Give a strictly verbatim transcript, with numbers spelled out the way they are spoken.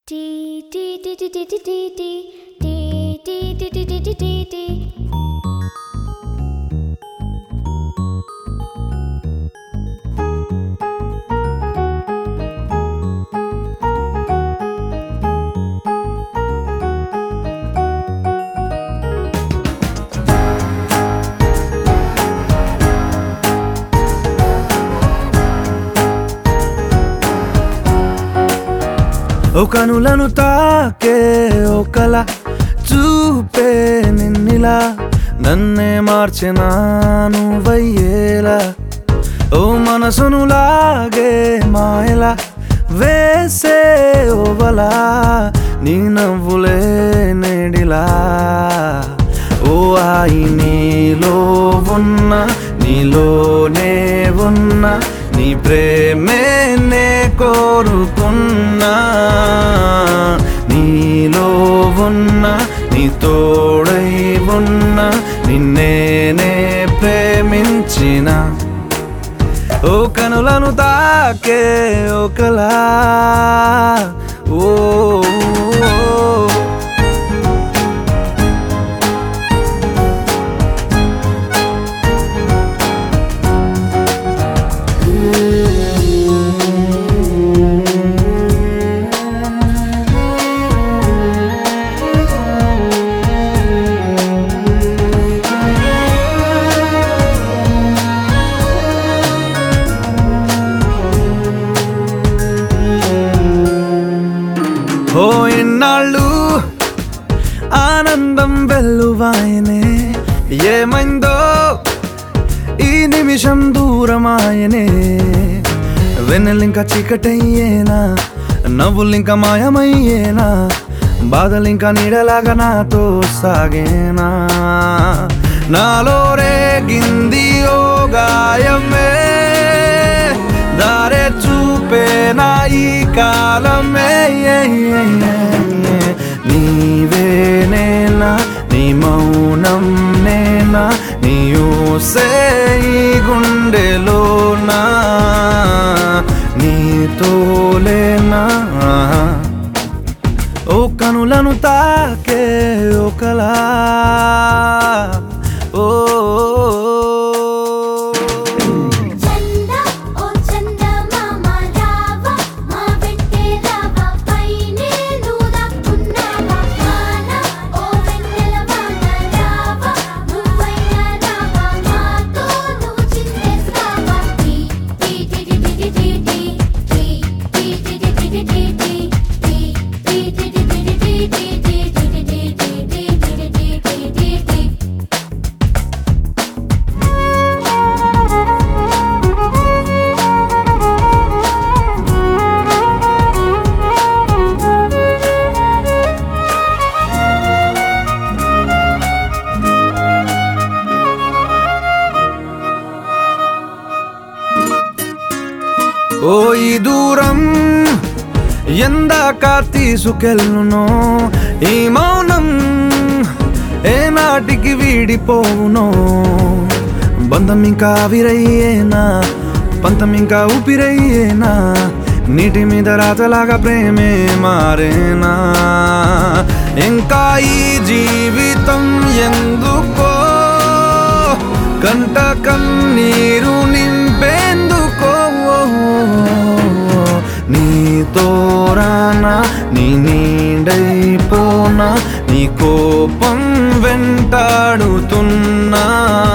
ఓ కనులను తాకే ఓ కల చూపే నిన్నిలా నన్నే మార్చెనా నువ్వయ్యేలా ఓ మనసును లాగే మాయలా వేసే ఓవలా నీ నవ్వులే నేడిలా ఓ ఆయి నీలో ఉన్న నీలోనే ఉన్న నీ ప్రేమే నే కోరుకున్నా నీలో ఉన్న నీ తోడై ఉన్న నిన్నేనే ప్రేమించిన ఓ కనులను తాకే ఓ కలా ఓ ఓ ఎన్నాళ్ళు ఆనందం వెల్లువాయనే ఏమైందో ఈ నిమిషం దూరమాయనే వెన్నెలింక చీకటయ్యేనా నవ్వులింక మాయమయ్యేనా బాధలింక నీడలాగా నాతో సాగేనా నాలో రేగింది ఓ గాయమే దారే చూపేనా ఈ కాలమే నీవే నేనా నీ మౌనం నేనా నీ ఊసే ఈ గుండెలోనా నీతోలేనా ఓ కనులను తాకే ఓ కలా ఓ ఓ ఈ దూరం ఎందాక తీసుకెళ్ళునో ఈ మౌనం ఏనాటికి వీడిపోవునో బంధం ఇంకా విరయ్యేనా పంతం ఇంకా ఊపిరయ్యేనా నీటి మీద రాతలాగా ప్రేమే మారేనా ఇంకా ఈ జీవితం ఎందుకో కంట కన్నీరు నింపేందుకో నీతో రానా నీ నీడైపోనా నీ కోపం వెంటాడుతున్నా